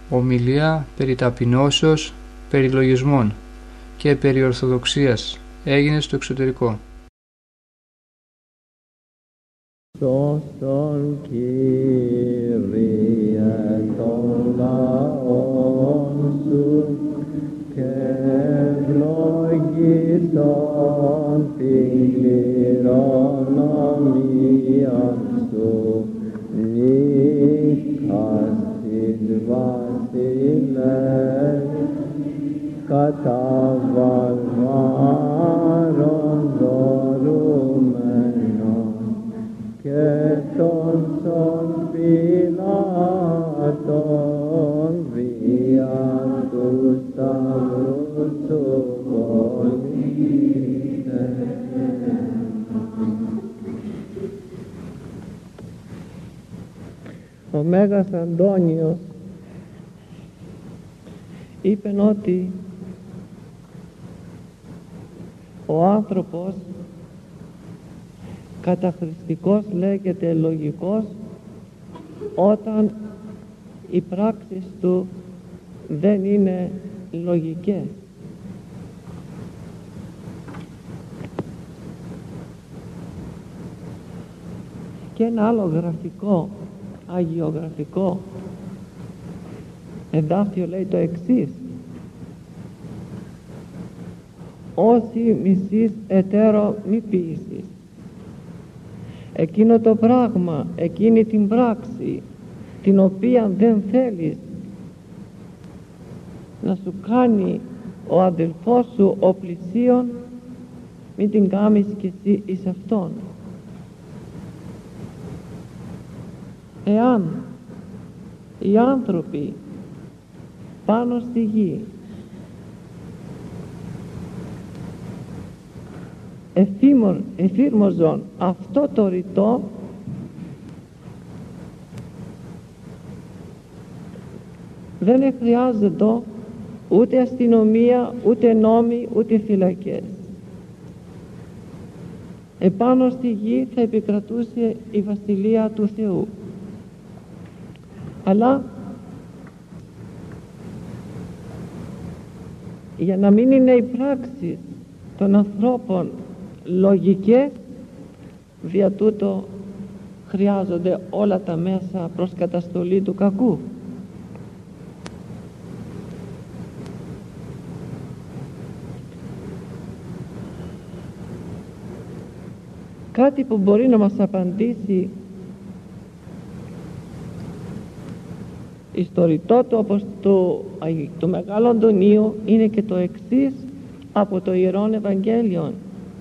ομιλία περί ταπεινώσεως, περί λογισμών και περί ορθοδοξίας έγινε στο εξωτερικό. Σώσον Κύριε των λαών σου και ευλογήσον την κληρονομία σου νύχας της βασιλές κατά βαρβάρων δωρούμενων και των σων Πιλάτων δια του σταυρού σου πολίτε. Ο Μέγας Αντώνιος είπε ότι ο άνθρωπος καταχρηστικός λέγεται λογικός όταν οι πράξεις του δεν είναι λογικές. Και ένα άλλο γραφικό, αγιογραφικό εδάφιο λέει το εξής: όσοι μισείς εταίρο μη ποίησης. Εκείνο το πράγμα, εκείνη την πράξη την οποία δεν θέλεις να σου κάνει ο αδελφός σου ο πλησίον, μην την κάνεις κι εσύ εις αυτόν. Εάν οι άνθρωποι πάνω στη γη εφήρμοζον αυτό το ρητό, δεν χρειάζεται ούτε αστυνομία, ούτε νόμοι, ούτε φυλακές. Επάνω στη γη θα επικρατούσε η βασιλεία του Θεού. Αλλά για να μην είναι οι πράξεις των ανθρώπων λογικές, δια τούτο χρειάζονται όλα τα μέσα προς καταστολή του κακού. Κάτι που μπορεί να μας απαντήσει εις το ρητό του όπως του Μεγάλου Αντωνίου είναι και το εξής από το Ιερόν Ευαγγέλιον.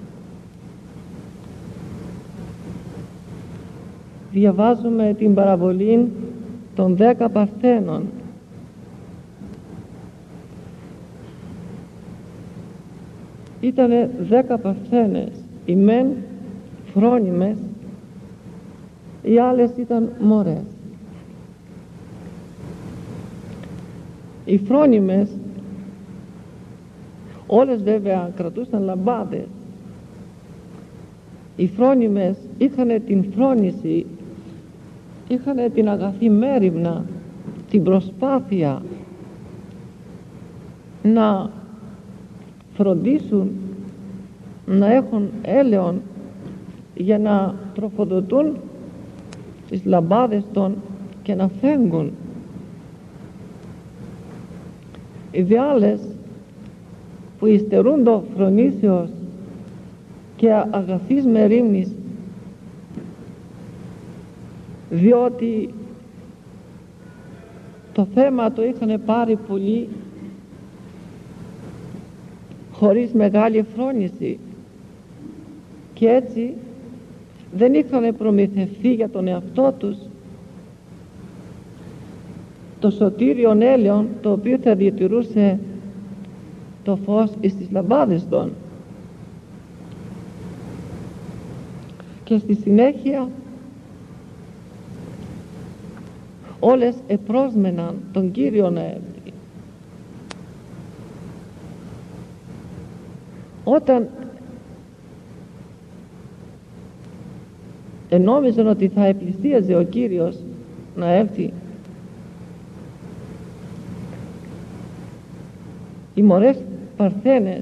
Διαβάζουμε την παραβολή των 10 παρθένων. Ήτανε 10 παρθένες, οι μεν φρόνιμες, οι άλλες ήταν μωρές. Οι φρόνιμες όλες βέβαια κρατούσαν λαμπάδες. Οι φρόνιμες είχαν την φρόνηση, είχαν την αγαθή μέριμνα, την προσπάθεια να φροντίσουν να έχουν έλεον για να τροφοδοτούν τις λαμπάδες των και να φέγγουν. Οι δε άλλες που υστερούν το φρονήσεως και αγαθής μερίμνης, διότι το θέμα το είχαν πάρει πολύ χωρίς μεγάλη φρόνηση και έτσι δεν είχαν προμηθευτεί για τον εαυτό τους το σωτήριον έλαιον το οποίο θα διατηρούσε το φως εις τις λαμπάδες των. Και στη συνέχεια όλες επρόσμεναν τον Κύριον Εύτη. Όταν ενόμιζαν ότι θα επλησίαζε ο Κύριος να έρθει, οι μωρές παρθένες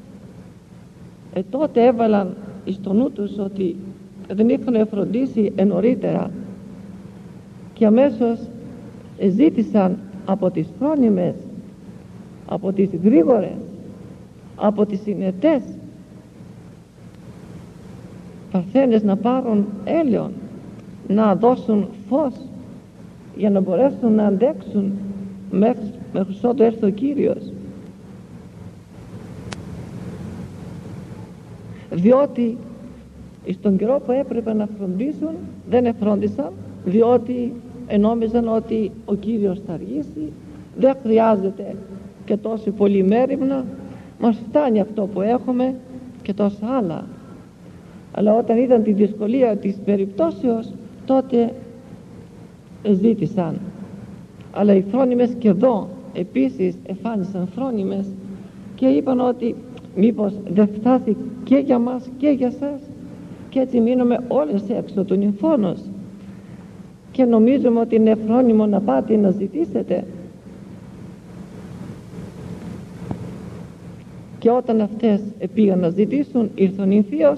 τότε έβαλαν στο νου τους ότι δεν είχαν φροντίσει νωρίτερα και αμέσως ζήτησαν από τις φρόνιμες, από τις γρήγορες, από τις συνετές παρθένες να πάρουν έλαιον, να δώσουν φως για να μπορέσουν να αντέξουν μέχρι ότου έρθει ο Κύριος. Διότι στον καιρό που έπρεπε να φροντίσουν δεν εφρόντισαν, διότι νόμιζαν ότι ο Κύριος θα αργήσει, δεν χρειάζεται και τόσο πολύ μέριμνα, μας φτάνει αυτό που έχουμε και τόσα άλλα. Αλλά όταν είδαν τη δυσκολία της περιπτώσεως, τότε ζήτησαν. Αλλά οι φρόνιμες και εδώ επίσης εφάνισαν φρόνιμες και είπαν ότι μήπως δεν φτάσει και για μας και για σας, και έτσι μείνουμε όλες έξω του νυμφώνος και νομίζουμε ότι είναι φρόνιμο να πάτε να ζητήσετε. Και όταν αυτές πήγαν να ζητήσουν, ήρθε ο νυμφίος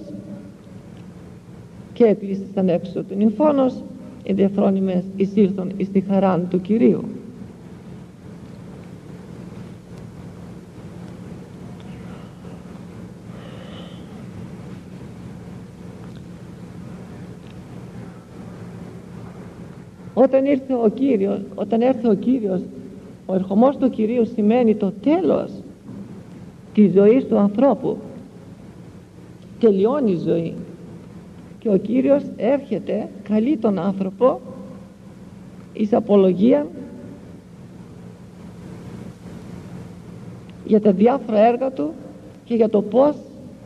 και εκλείστησαν έξω του νυμφώνος, οι δε φρόνιμες εισήλθον εις τη χαρά του Κυρίου. Όταν έρθει ο Κύριος, ο ερχομός του Κυρίου σημαίνει το τέλος της ζωής του ανθρώπου. Τελειώνει η ζωή και ο Κύριος έρχεται, καλεί τον άνθρωπο εις απολογία για τα διάφορα έργα του και για το πώς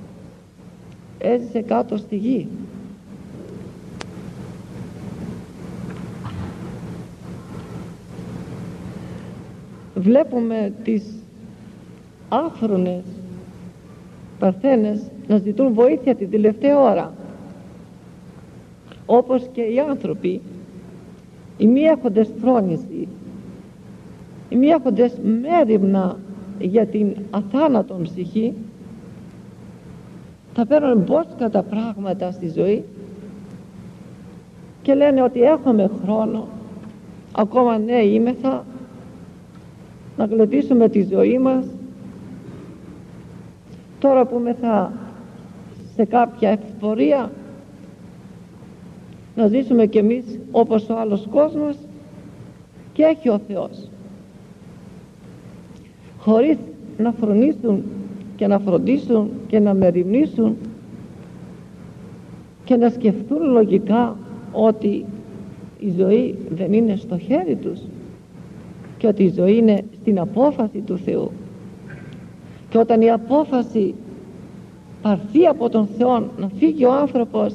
έζησε κάτω στη γη. Βλέπουμε τις άφρονες παρθένες να ζητούν βοήθεια την τελευταία ώρα, όπως και οι άνθρωποι, οι μη έχοντες φρόνηση, οι μη έχοντες μέριμνα για την αθάνατον ψυχή, θα παίρνουν μπόσκα πράγματα στη ζωή και λένε ότι έχουμε χρόνο, ακόμα νέοι είμεθα, να γλωτίσουμε τη ζωή μας, τώρα που είμαστε σε κάποια ευπορία να ζήσουμε κι εμείς όπως ο άλλος κόσμος, και έχει ο Θεός, χωρίς να φρονήσουν και να φροντίσουν και να μεριμνήσουν και να σκεφτούν λογικά ότι η ζωή δεν είναι στο χέρι τους και ότι η ζωή είναι στην απόφαση του Θεού, και όταν η απόφαση πάρθει από τον Θεό να φύγει ο άνθρωπος,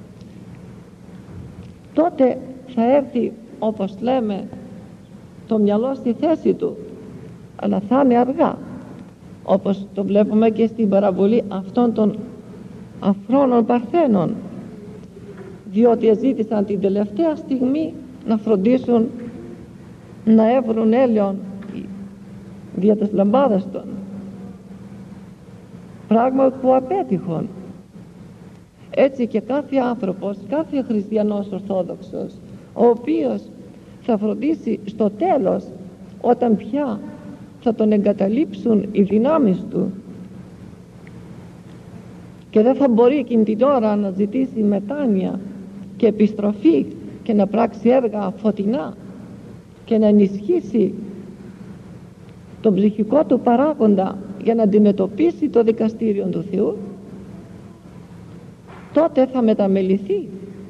τότε θα έρθει, όπως λέμε, το μυαλό στη θέση του, αλλά θα είναι αργά, όπως το βλέπουμε και στην παραβολή αυτών των αφρόνων παρθένων, διότι ζήτησαν την τελευταία στιγμή να φροντίσουν να έβρουν έλαιον δια της λαμπάδας των, πράγμα που απέτυχον. Έτσι και κάθε άνθρωπος, κάθε χριστιανός ορθόδοξος, ο οποίος θα φροντίσει στο τέλος, όταν πια θα τον εγκαταλείψουν οι δυνάμεις του και δεν θα μπορεί εκείνη την ώρα να ζητήσει μετάνοια και επιστροφή και να πράξει έργα φωτεινά και να ενισχύσει τον ψυχικό του παράγοντα για να αντιμετωπίσει το δικαστήριο του Θεού, τότε θα μεταμεληθεί.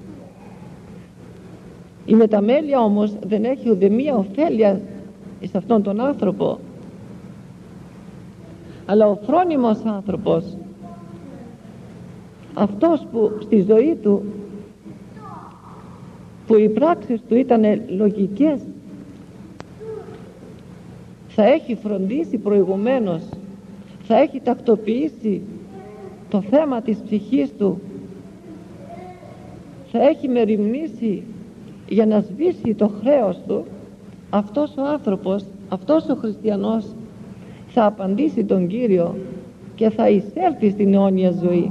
Η μεταμέλεια όμως δεν έχει ουδεμία ωφέλεια σε αυτόν τον άνθρωπο, αλλά ο φρόνιμος άνθρωπος, αυτός που στη ζωή του, που οι πράξεις του ήταν λογικές, θα έχει φροντίσει προηγουμένως, θα έχει τακτοποιήσει το θέμα της ψυχής του, θα έχει μεριμνήσει για να σβήσει το χρέος του. Αυτός ο άνθρωπος, αυτός ο χριστιανός θα απαντήσει τον Κύριο και θα εισέλθει στην αιώνια ζωή.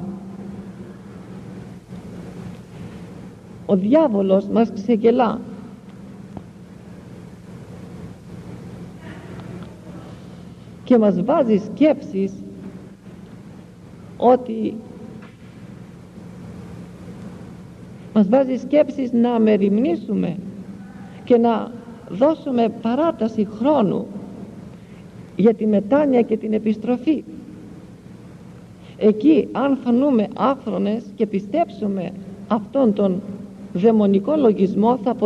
Ο διάβολος μας ξεγελά. Και μας βάζει σκέψεις ότι να μεριμνήσουμε και να δώσουμε παράταση χρόνου για τη μετάνοια και την επιστροφή. Εκεί αν φανούμε άφρονες και πιστέψουμε αυτόν τον δαιμονικό λογισμό, θα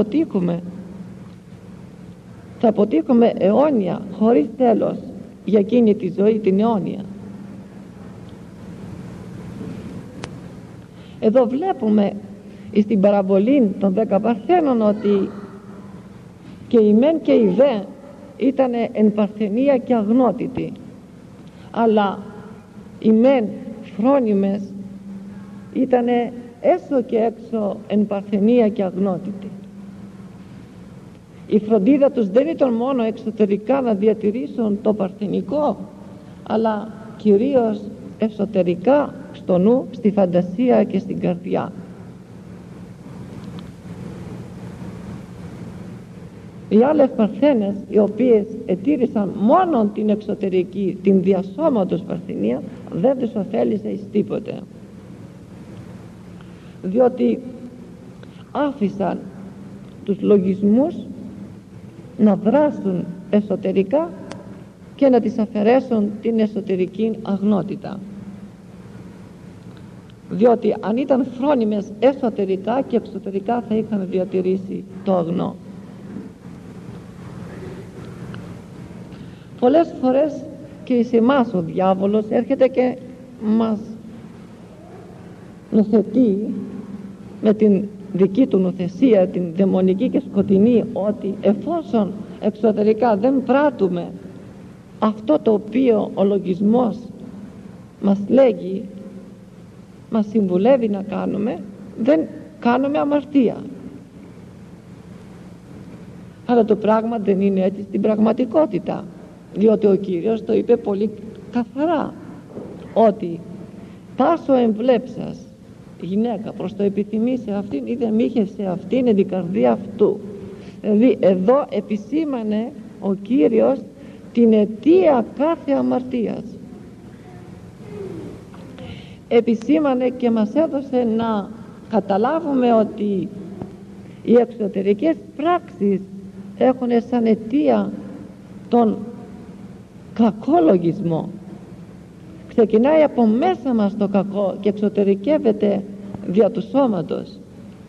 αποτύχουμε αιώνια, χωρίς τέλος, για εκείνη τη ζωή την αιώνια. Εδώ βλέπουμε στην παραβολή των 10 παρθένων ότι και η μεν και η δε ήταν εν παρθενία και αγνότητοι, αλλά οι μεν φρόνιμες ήταν έσω και έξω εν παρθενία και αγνότητοι. Η φροντίδα τους δεν ήταν μόνο εξωτερικά να διατηρήσουν το παρθενικό, αλλά κυρίως εσωτερικά στο νου, στη φαντασία και στην καρδιά. Οι άλλες παρθένες, οι οποίες ετήρησαν μόνο την εξωτερική, την διασώματος παρθενία, δεν τους ωφέλησε εις τίποτε, διότι άφησαν τους λογισμούς να δράσουν εσωτερικά και να τις αφαιρέσουν την εσωτερική αγνότητα. Διότι αν ήταν φρόνιμες εσωτερικά και εξωτερικά θα είχαν διατηρήσει το αγνό. Πολλές φορές και σε εμάς ο διάβολος έρχεται και μας νοθετεί με την δική του νοθεσία, την δαιμονική και σκοτεινή, ότι εφόσον εξωτερικά δεν πράττουμε αυτό το οποίο ο λογισμός μας λέγει, μας συμβουλεύει να κάνουμε, δεν κάνουμε αμαρτία. Αλλά το πράγμα δεν είναι έτσι στην πραγματικότητα, διότι ο Κύριος το είπε πολύ καθαρά, ότι πάσο εμβλέψας γυναίκα προς το επιθυμεί σε αυτήν ή δεν μήχε σε αυτήν εν την καρδία αυτού. Δηλαδή εδώ επισήμανε ο Κύριος την αιτία κάθε αμαρτίας. Επισήμανε και μας έδωσε να καταλάβουμε ότι οι εξωτερικές πράξεις έχουν σαν αιτία τον κακό λογισμό. Ξεκινάει από μέσα μας το κακό και εξωτερικεύεται δια του σώματος.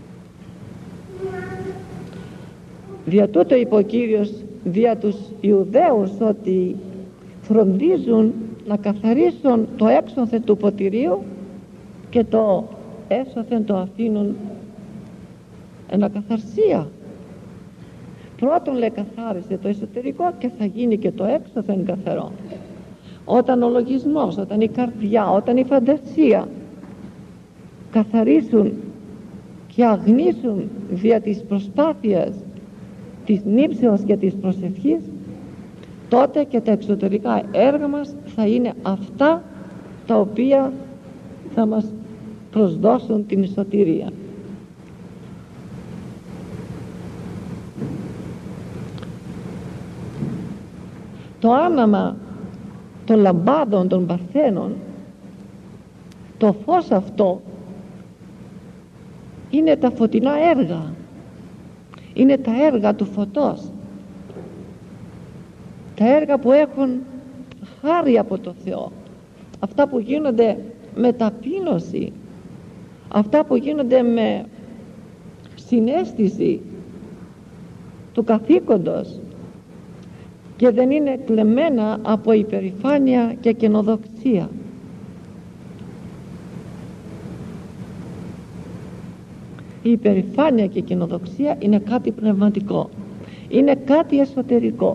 Δια τούτο είπε ο Κύριος δια τους Ιουδαίους ότι φροντίζουν να καθαρίσουν το έξωθεν του ποτηρίου και το έσωθεν το αφήνουν εν ακαθαρσία. Πρώτον λέει καθάρισε το εσωτερικό και θα γίνει και το έξωθεν καθαρό. Όταν ο λογισμός, όταν η καρδιά, όταν η φαντασία καθαρίσουν και αγνίσουν δια της προσπάθειας της νύψεως και της προσευχής, τότε και τα εξωτερικά έργα μας θα είναι αυτά τα οποία θα μας προσδώσουν την σωτηρία. Το άναμα των λαμπάδων των παρθένων, το φως αυτό είναι τα φωτεινά έργα, είναι τα έργα του φωτός, τα έργα που έχουν χάρη από το Θεό, αυτά που γίνονται με ταπείνωση, αυτά που γίνονται με συναίσθηση του καθήκοντος και δεν είναι κλεμμένα από υπερηφάνεια και καινοδοξία. Η υπερηφάνεια και η καινοδοξία είναι κάτι πνευματικό, είναι κάτι εσωτερικό,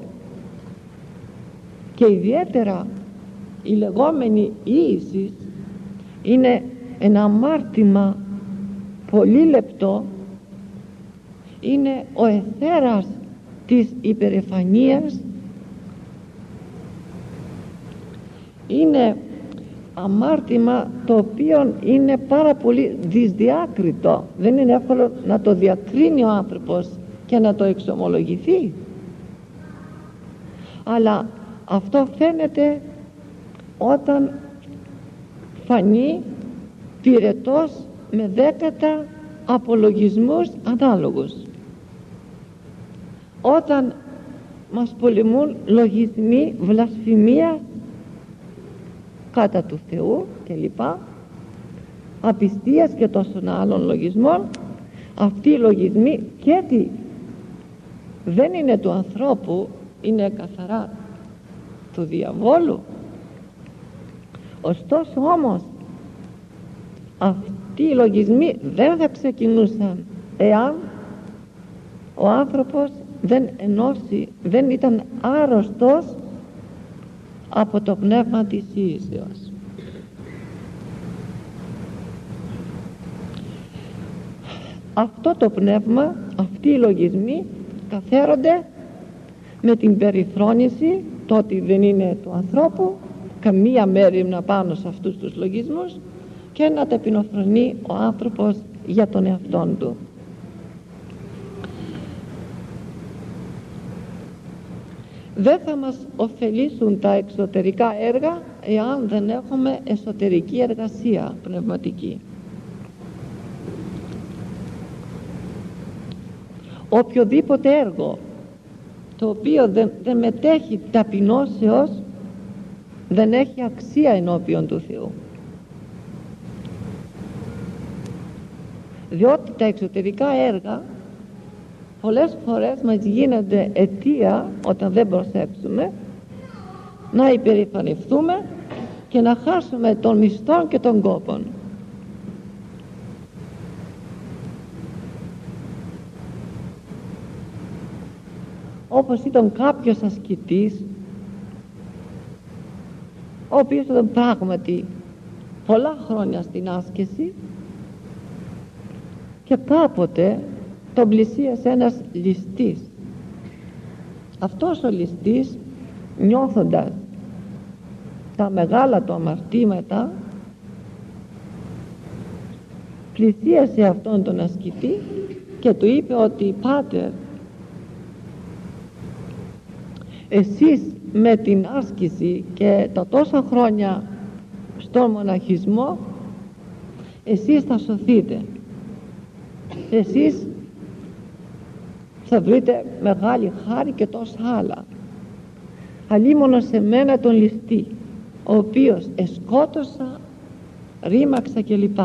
και ιδιαίτερα η λεγόμενη ίηση είναι ένα αμάρτημα πολύ λεπτό, είναι ο αιθέρας της υπερηφανίας είναι αμάρτημα το οποίο είναι πάρα πολύ δυσδιάκριτο. Δεν είναι εύκολο να το διακρίνει ο άνθρωπος και να το εξομολογηθεί, αλλά αυτό φαίνεται όταν φανεί πυρετός με 10 απολογισμούς ανάλογους, όταν μας πολεμούν λογισμοί, βλασφημία κατά του Θεού κλπ, απιστίας και τόσων άλλων λογισμών. Αυτοί οι λογισμοί και τι δεν είναι του ανθρώπου, είναι καθαρά του διαβόλου. Ωστόσο όμως αυτοί οι λογισμοί δεν θα ξεκινούσαν εάν ο άνθρωπος δεν ήταν άρρωστος από το πνεύμα της ίσεως. Αυτό το πνεύμα, αυτοί οι λογισμοί καθαίρονται με την περιφρόνηση, το ότι δεν είναι του ανθρώπου, καμία μέριμνα πάνω σε αυτούς τους λογισμούς, και να ταπεινοφρονεί ο άνθρωπος για τον εαυτόν του. Δεν θα μας ωφελήσουν τα εξωτερικά έργα εάν δεν έχουμε εσωτερική εργασία πνευματική. Οποιοδήποτε έργο το οποίο δεν μετέχει ταπεινώσεως δεν έχει αξία ενώπιον του Θεού, διότι τα εξωτερικά έργα πολλές φορές μας γίνονται αιτία, όταν δεν προσέξουμε, να υπερηφανευτούμε και να χάσουμε τον μισθό και τον κόπον. Όπως ήταν κάποιος ασκητής, ο οποίος ήταν πράγματι πολλά χρόνια στην άσκηση, και κάποτε τον πλησίασε ένας ληστής. Αυτός ο ληστής, νιώθοντας τα μεγάλα του αμαρτήματα, πλησίασε αυτόν τον ασκητή και του είπε ότι «Πάτερ, εσείς με την άσκηση και τα τόσα χρόνια στον μοναχισμό, εσείς θα σωθείτε, εσείς θα βρείτε μεγάλη χάρη και τόσα άλλα. Αλίμονο σε μένα τον ληστή, ο οποίος εσκότωσα, ρήμαξα κλπ».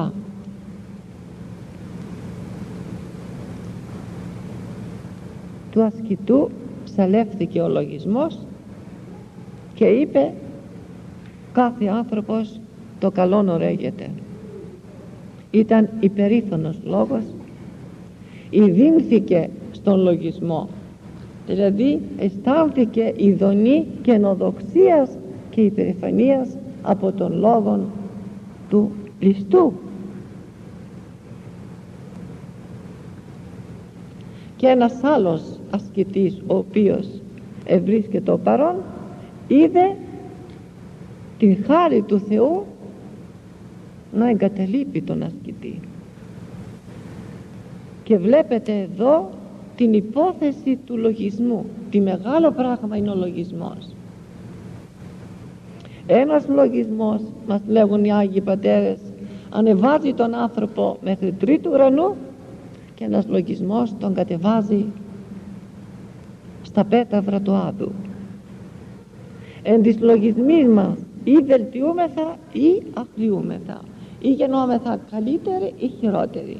Του ασκητού ψαλεύθηκε ο λογισμός και είπε «Κάθε άνθρωπος το καλόν ωραίγεται». Ήταν υπερήφανος λόγος, ειδύνθηκε στον λογισμό, δηλαδή αισθάνθηκε ειδονή καινοδοξίας και υπερηφανίας από τον λόγο του ληστού. Και ένας άλλος ασκητής, ο οποίος ευρίσκεται παρόν, είδε την χάρη του Θεού να εγκαταλείπει τον ασκητή. Και βλέπετε εδώ την υπόθεση του λογισμού. Τι μεγάλο πράγμα είναι ο λογισμός. Ένας λογισμός, μας λέγουν οι Άγιοι Πατέρες, ανεβάζει τον άνθρωπο μέχρι τρίτου ουρανού, και ένας λογισμός τον κατεβάζει στα πέταυρα του Άδου. Εν τις λογισμοί μας ή βελτιούμεθα ή αχλιούμεθα, ή γεννόμεθα καλύτεροι ή χειρότεροι.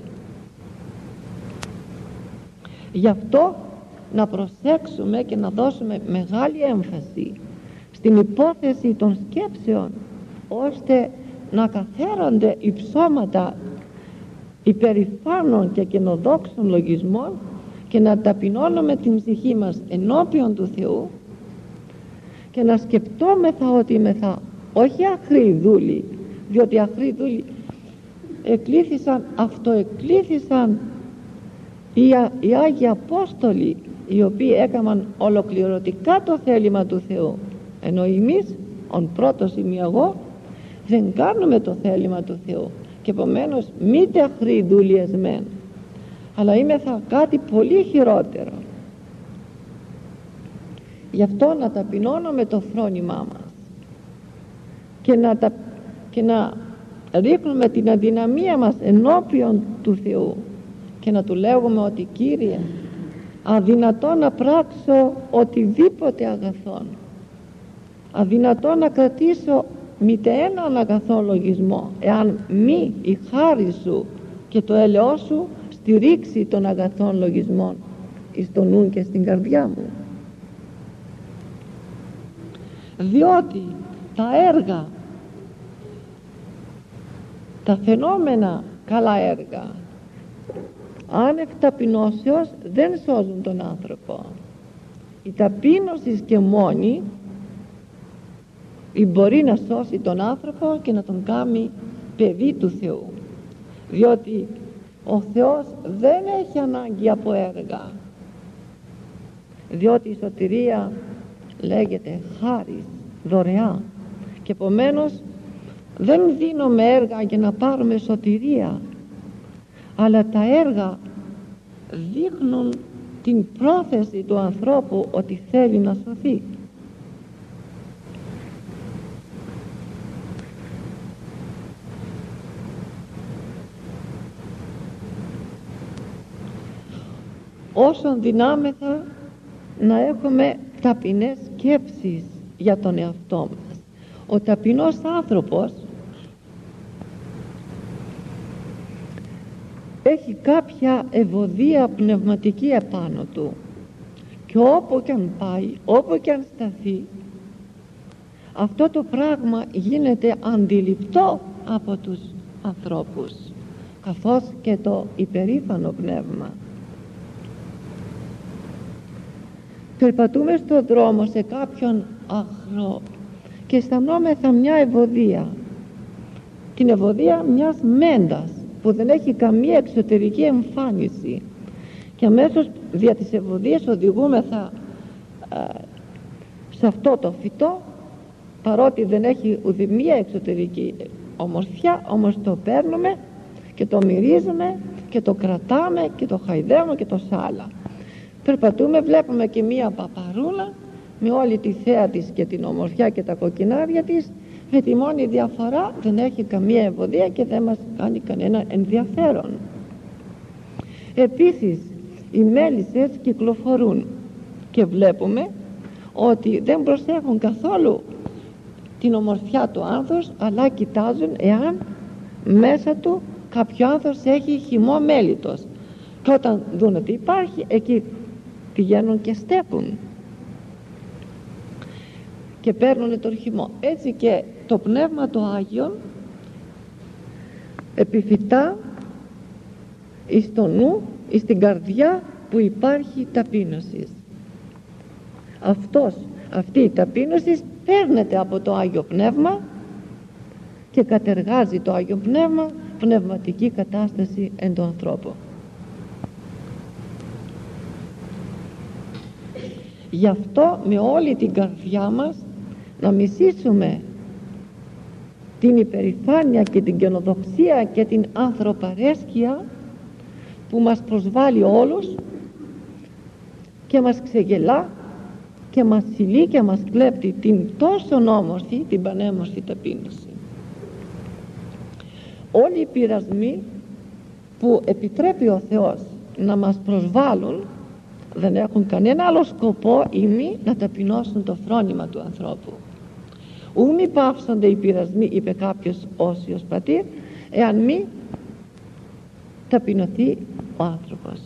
Γι' αυτό να προσέξουμε και να δώσουμε μεγάλη έμφαση στην υπόθεση των σκέψεων, ώστε να καθαίρονται οι ψώματα υπερηφάνων και καινοδόξων λογισμών και να ταπεινώνουμε την ψυχή μας ενώπιον του Θεού και να σκεπτόμεθα ότι είμεθα όχι αχροί δούλοι, διότι αχροί δούλοι αυτοεκλήθησαν οι Άγιοι Απόστολοι, οι οποίοι έκαναν ολοκληρωτικά το θέλημα του Θεού, ενώ εμείς ον πρώτος είμαι εγώ, δεν κάνουμε το θέλημα του Θεού και επομένως μη τεχνοί δούλειες μεν, αλλά είμαι θα κάτι πολύ χειρότερο. Γι' αυτό να ταπεινώνουμε το φρόνημά μας και να ρίχνουμε την αδυναμία μας ενώπιον του Θεού και να του λέγουμε ότι Κύριε, αδυνατό να πράξω οτιδήποτε αγαθόν, αδυνατό να κρατήσω μήτε έναν αγαθόν λογισμό, εάν μη η χάρη σου και το έλεος σου στηρίξει τον αγαθόν λογισμών εις το νου και στην καρδιά μου. Διότι τα έργα, τα φαινόμενα καλά έργα άνευ ταπεινώσεως δεν σώζουν τον άνθρωπο. Η ταπείνωση και μόνη μπορεί να σώσει τον άνθρωπο και να τον κάνει παιδί του Θεού, διότι ο Θεός δεν έχει ανάγκη από έργα, διότι η σωτηρία λέγεται χάρις, δωρεά, και επομένως δεν δίνουμε έργα για να πάρουμε σωτηρία, αλλά τα έργα δείχνουν την πρόθεση του ανθρώπου ότι θέλει να σωθεί. Όσον δυνάμεθα να έχουμε ταπεινές σκέψεις για τον εαυτό μας. Ο ταπεινός άνθρωπος έχει κάποια ευωδία πνευματική επάνω του και όπου και αν πάει, όπου και αν σταθεί, αυτό το πράγμα γίνεται αντιληπτό από τους ανθρώπους, καθώς και το υπερήφανο πνεύμα. Περπατούμε στον δρόμο σε κάποιον άχρο και αισθανόμεθα μια ευωδία, την ευωδία μιας μέντας που δεν έχει καμία εξωτερική εμφάνιση, και αμέσως δια της ευωδίας οδηγούμεθα σε αυτό το φυτό, παρότι δεν έχει ουδημία εξωτερική ομορφιά, όμως το παίρνουμε και το μυρίζουμε και το κρατάμε και το χαϊδεύουμε και το σάλα. Περπατούμε, βλέπουμε και μία παπαρούλα με όλη τη θέα της και την ομορφιά και τα κοκκινάρια της, με τη μόνη διαφορά δεν έχει καμία ευωδία και δεν μας κάνει κανένα ενδιαφέρον. Επίσης οι μέλισσες κυκλοφορούν και βλέπουμε ότι δεν προσέχουν καθόλου την ομορφιά του άνθους, αλλά κοιτάζουν εάν μέσα του κάποιο άνθος έχει χυμό μέλιτος, και όταν δουν ότι υπάρχει, εκεί πηγαίνουν και στέκουν και παίρνουν τον χυμό. Έτσι και το Πνεύμα το Άγιον επιφυτά εις το νου, εις την καρδιά που υπάρχει ταπείνωση. Αυτή η ταπείνωση παίρνεται από το Άγιο Πνεύμα και κατεργάζει το Άγιο Πνεύμα πνευματική κατάσταση εν τον ανθρώπο. Γι' αυτό με όλη την καρδιά μας να μισήσουμε την υπερηφάνεια και την καινοδοξία και την ανθρωπαρέσκεια που μας προσβάλλει όλους και μας ξεγελά και μας συλλεί και μας κλέπτει την τόσο όμορφη, την πανέμορφη ταπείνωση. Όλοι οι πειρασμοί που επιτρέπει ο Θεός να μας προσβάλλουν δεν έχουν κανένα άλλο σκοπό ή μη να ταπεινώσουν το φρόνημα του ανθρώπου. Ου μη πάυσονται οι πειρασμοί, είπε κάποιος όσιος πατήρ, εάν μη ταπεινωθεί ο άνθρωπος.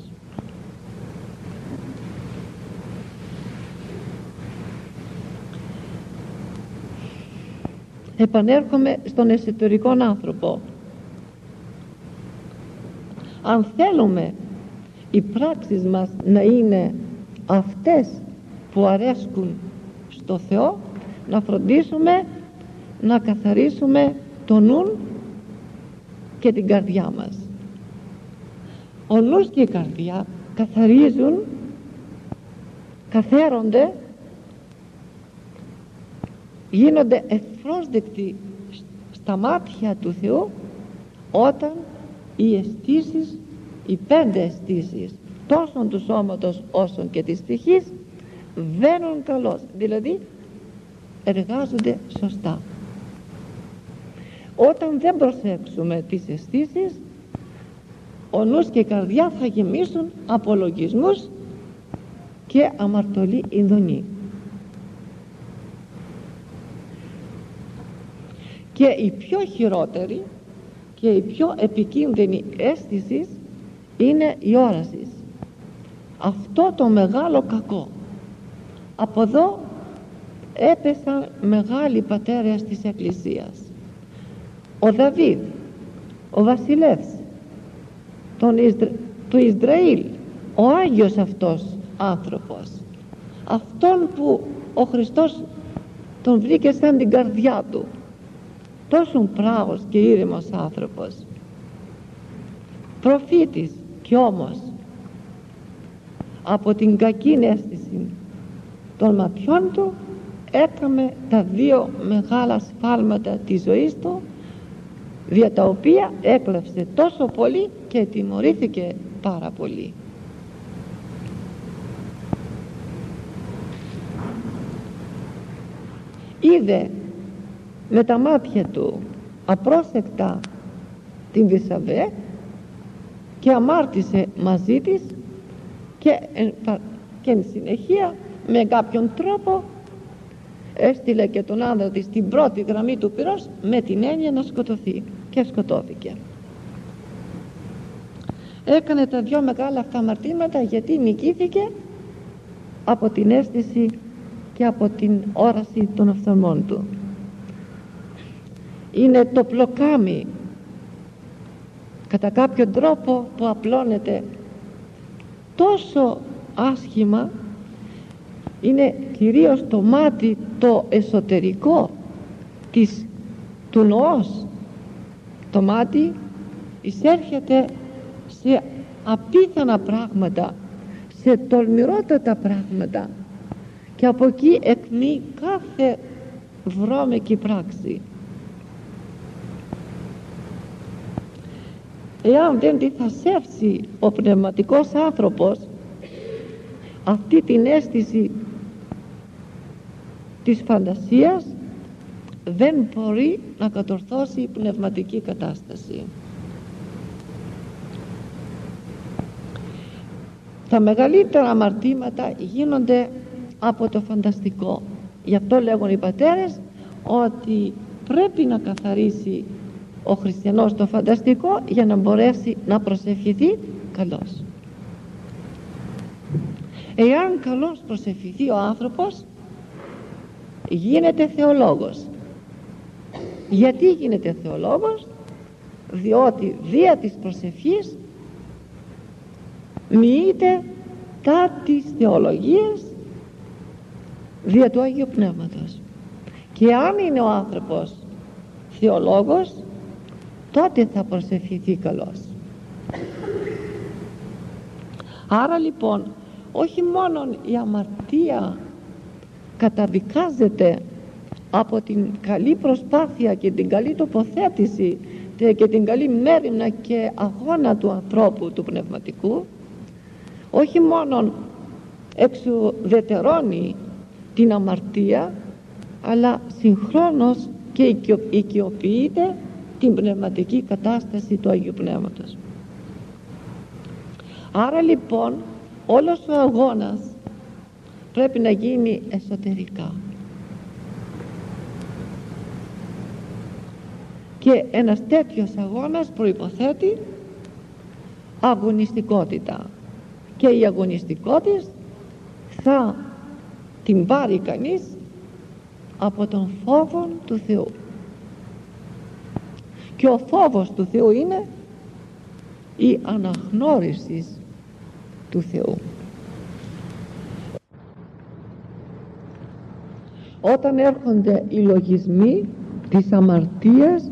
Επανέρχομαι στον εσωτερικό άνθρωπο. Αν θέλουμε οι πράξεις μας να είναι αυτές που αρέσκουν στο Θεό, να φροντίσουμε να καθαρίσουμε το νου και την καρδιά μας. Ο νους και η καρδιά καθαρίζονται γίνονται ευπρόσδεκτοι στα μάτια του Θεού όταν οι αισθήσεις, οι 5 αισθήσεις τόσο του σώματος όσο και της ψυχής βαίνουν καλώς, δηλαδή εργάζονται σωστά. Όταν δεν προσέξουμε τις αισθήσεις, ο νους και η καρδιά θα γεμίσουν απολογισμούς και αμαρτωλή ειδονή. Και η πιο χειρότερη και η πιο επικίνδυνη αίσθηση είναι η όραση. Αυτό το μεγάλο κακό. Από εδώ έπεσαν μεγάλοι πατέρες της Εκκλησίας. Ο Δαβίδ, ο βασιλεύς του Ισραήλ, ο Άγιος αυτός άνθρωπος, αυτόν που ο Χριστός τον βρήκε σαν την καρδιά του, τόσο πράγος και ήρεμος άνθρωπος, προφήτης, κι όμως από την κακή αίσθηση των ματιών του έκαμε τα 2 μεγάλα σφάλματα της ζωής του, δια τα οποία έκλαψε τόσο πολύ και τιμωρήθηκε πάρα πολύ. Είδε με τα μάτια του απρόσεκτα την Βησαβέ και αμάρτησε μαζί της και εν συνεχεία με κάποιον τρόπο έστειλε και τον άντρα της στην πρώτη γραμμή του πυρός με την έννοια να σκοτωθεί, και σκοτώθηκε. Έκανε τα 2 μεγάλα αυτά αμαρτήματα γιατί νικήθηκε από την αίσθηση και από την όραση των οφθαλμών του. Είναι το πλοκάμι κατά κάποιον τρόπο που απλώνεται τόσο άσχημα, είναι κυρίως το μάτι το εσωτερικό του νοός. Το μάτι εισέρχεται σε απίθανα πράγματα, σε τολμηρότατα πράγματα, και από εκεί εκνεί κάθε βρώμικη πράξη. Εάν δεν τη θα σέψει ο πνευματικός άνθρωπος αυτή την αίσθηση της φαντασίας, δεν μπορεί να κατορθώσει η πνευματική κατάσταση. Τα μεγαλύτερα αμαρτήματα γίνονται από το φανταστικό. Γι' αυτό λέγουν οι πατέρες ότι πρέπει να καθαρίσει ο χριστιανός το φανταστικό για να μπορέσει να προσευχηθεί καλώς. Εάν καλώς προσευχηθεί ο άνθρωπος, γίνεται θεολόγος. Γιατί γίνεται θεολόγος? Διότι δια της προσευχής μοιείται τα της θεολογίας δια του Αγίου Πνεύματος. Και αν είναι ο άνθρωπος θεολόγος, τότε θα προσευχηθεί καλώς. Άρα λοιπόν, όχι μόνο η αμαρτία καταδικάζεται από την καλή προσπάθεια και την καλή τοποθέτηση και την καλή μέριμνα και αγώνα του ανθρώπου του πνευματικού, όχι μόνο εξουδετερώνει την αμαρτία, αλλά συγχρόνως και οικειοποιείται την πνευματική κατάσταση του Αγίου Πνεύματος. Άρα λοιπόν όλος ο αγώνας πρέπει να γίνει εσωτερικά, και ένας τέτοιος αγώνας προϋποθέτει αγωνιστικότητα, και η αγωνιστικότητα θα την πάρει κανείς από τον φόβο του Θεού, και ο φόβος του Θεού είναι η αναγνώριση του Θεού. Όταν έρχονται οι λογισμοί της αμαρτίας,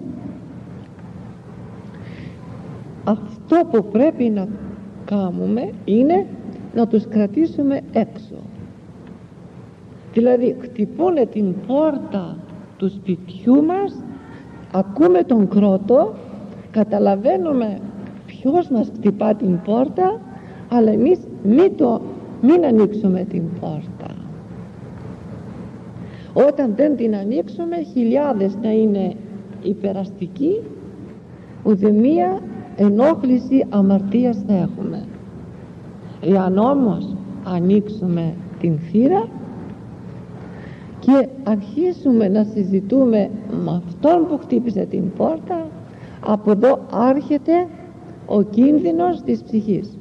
αυτό που πρέπει να κάνουμε είναι να τους κρατήσουμε έξω. Δηλαδή χτυπούνε την πόρτα του σπιτιού μας, ακούμε τον κρότο, καταλαβαίνουμε ποιος μας χτυπά την πόρτα, αλλά εμείς μην ανοίξουμε την πόρτα. Όταν δεν την ανοίξουμε, χιλιάδες να είναι υπεραστικοί, ουδεμία ενόχληση αμαρτίας θα έχουμε. Εάν όμως ανοίξουμε την θύρα και αρχίσουμε να συζητούμε με αυτόν που χτύπησε την πόρτα, από εδώ άρχεται ο κίνδυνος της ψυχής.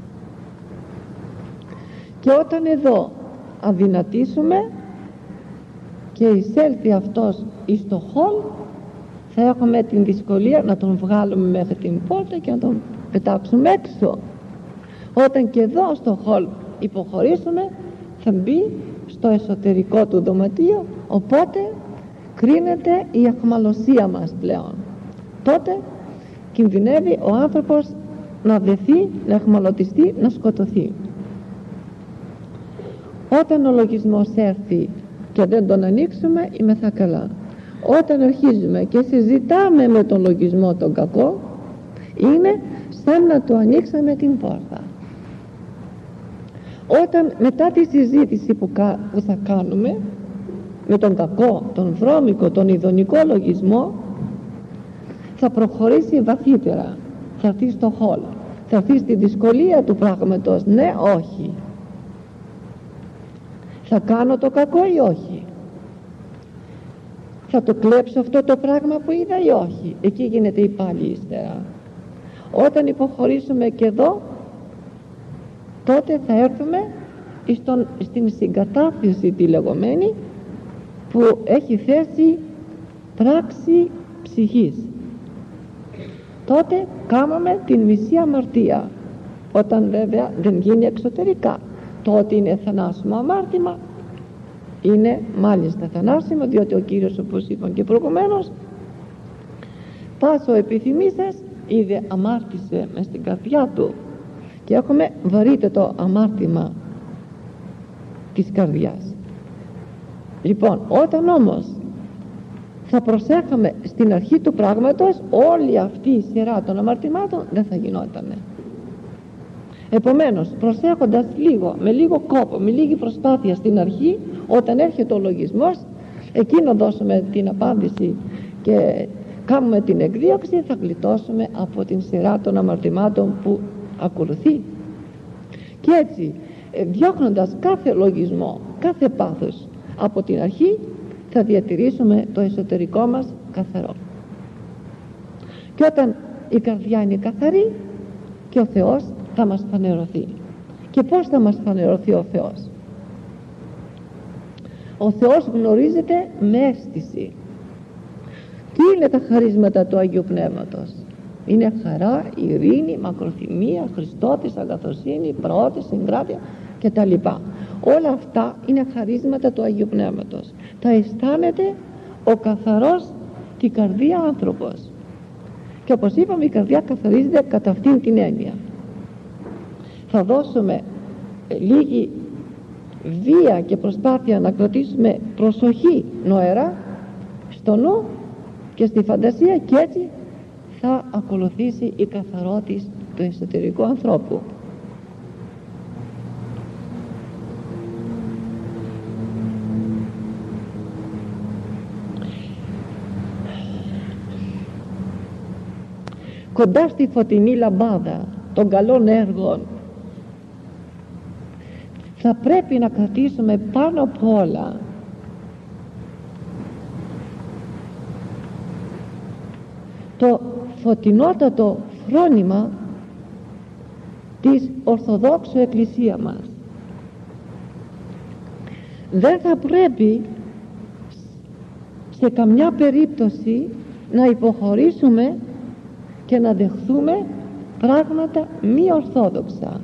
Και όταν εδώ αδυνατήσουμε και εισέλθει αυτός εις το χολ, θα έχουμε την δυσκολία να τον βγάλουμε μέχρι την πόρτα και να τον πετάξουμε έξω. Όταν και εδώ στο χολ υποχωρήσουμε, θα μπει στο εσωτερικό του δωματίο, οπότε κρίνεται η αχμαλωσία μας πλέον. Τότε κινδυνεύει ο άνθρωπος να δεθεί, να αχμαλωτιστεί, να σκοτωθεί. Όταν ο λογισμός έρθει και δεν τον ανοίξουμε, είμεθα καλά. Όταν αρχίζουμε και συζητάμε με τον λογισμό τον κακό, είναι σαν να του ανοίξαμε την πόρτα. Όταν μετά τη συζήτηση που θα κάνουμε με τον κακό, τον βρώμικο, τον ειδονικό λογισμό, θα προχωρήσει βαθύτερα, θα έρθει στο χώλ, θα έρθει στη δυσκολία του πράγματος, ναι, όχι, θα κάνω το κακό ή όχι, θα το κλέψω αυτό το πράγμα που είδα ή όχι. Εκεί γίνεται η πάλι ύστερα. Όταν υποχωρήσουμε και εδώ, τότε θα έρθουμε στην συγκατάθεση τη λεγόμενη, που έχει θέση πράξη ψυχής. Τότε κάνουμε την μισή αμαρτία, όταν βέβαια δεν γίνει εξωτερικά. Το ότι είναι θανάσιμο αμάρτημα είναι μάλιστα θανάσιμο, διότι ο Κύριος, όπως είπαν και προηγουμένως, πάσο επιθυμήσας είδε αμάρτησε μες στην καρδιά του, και έχουμε βαρύτερο αμάρτημα της καρδιάς. Λοιπόν, όταν όμως θα προσέχαμε στην αρχή του πράγματος, όλη αυτή η σειρά των αμαρτημάτων δεν θα γινότανε. Επομένως, προσέχοντας λίγο, με λίγο κόπο, με λίγη προσπάθεια στην αρχή, όταν έρχεται ο λογισμός, εκείνο δώσουμε την απάντηση και κάνουμε την εκδίωξη, θα γλιτώσουμε από την σειρά των αμαρτημάτων που ακολουθεί. Και έτσι, διώχνοντας κάθε λογισμό, κάθε πάθος από την αρχή, θα διατηρήσουμε το εσωτερικό μας καθαρό. Και όταν η καρδιά είναι καθαρή, και ο Θεός θα μας φανερωθεί. Και πώς θα μας φανερωθεί ο Θεός? Ο Θεός γνωρίζεται με αίσθηση. Τι είναι τα χαρίσματα του Αγίου Πνεύματος? Είναι χαρά, ειρήνη, μακροθυμία, Χριστότης, αγαθοσύνη, πρώτη, συγκράτεια κτλ. Όλα αυτά είναι χαρίσματα του Αγίου Πνεύματος. Τα αισθάνεται ο καθαρός την καρδία άνθρωπος. Και όπως είπαμε, η καρδιά καθαρίζεται κατά αυτήν την έννοια. Θα δώσουμε λίγη βία και προσπάθεια να κρατήσουμε προσοχή νοερά στο νου και στη φαντασία, και έτσι θα ακολουθήσει η καθαρότης του εσωτερικού ανθρώπου. Κοντά στη φωτεινή λαμπάδα των καλών έργων θα πρέπει να κρατήσουμε πάνω απ' όλα το φωτεινότατο φρόνημα της Ορθοδόξου Εκκλησία μας. Δεν θα πρέπει σε καμιά περίπτωση να υποχωρήσουμε και να δεχθούμε πράγματα μη ορθόδοξα.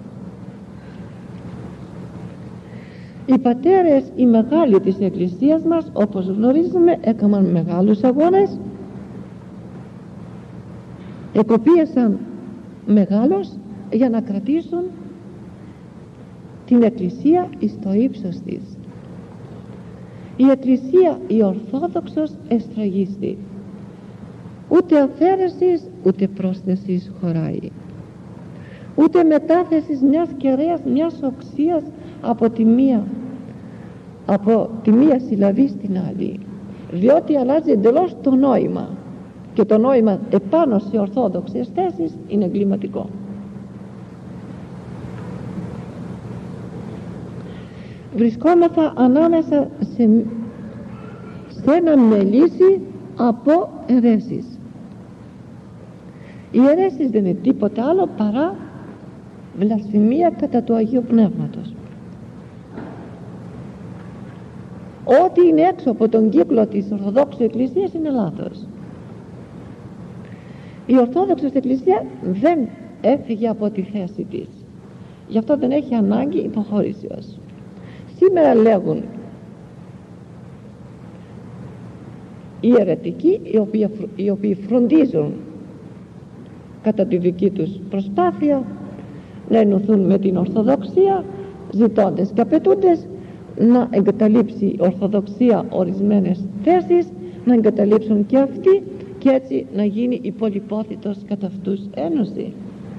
Οι πατέρες, οι μεγάλοι της Εκκλησίας μας, όπως γνωρίζουμε, έκαναν μεγάλους αγώνες, εκοπίασαν μεγάλος για να κρατήσουν την Εκκλησία εις το ύψος της. η Εκκλησία η Ορθόδοξος εστραγίστη. Ούτε αφαίρεσης ούτε πρόσθεσης χωράει, ούτε μετάθεσης μιας κεραίας, μιας οξείας από τη μία συλλαβή στην άλλη, διότι αλλάζει εντελώς το νόημα, και το νόημα επάνω σε ορθόδοξες θέσεις είναι εγκληματικό. Βρισκόμεθα ανάμεσα σε ένα μελίσι από αιρέσεις. Οι αιρέσεις δεν είναι τίποτα άλλο παρά βλασφημία κατά του Αγίου Πνεύματος. Ό,τι είναι έξω από τον κύκλο της Ορθοδόξου Εκκλησίας είναι λάθος. Η Ορθόδοξη Εκκλησία δεν έφυγε από τη θέση της, γι' αυτό δεν έχει ανάγκη υποχωρήσεως. Σήμερα λέγουν οι αιρετικοί, οι οποίοι φροντίζουν κατά τη δική τους προσπάθεια να ενωθούν με την Ορθοδοξία, ζητώντες και απαιτούντες να εγκαταλείψει η Ορθοδοξία ορισμένες θέσεις, να εγκαταλείψουν και αυτοί, και έτσι να γίνει η πολυπόθητος κατά αυτούς ένωση.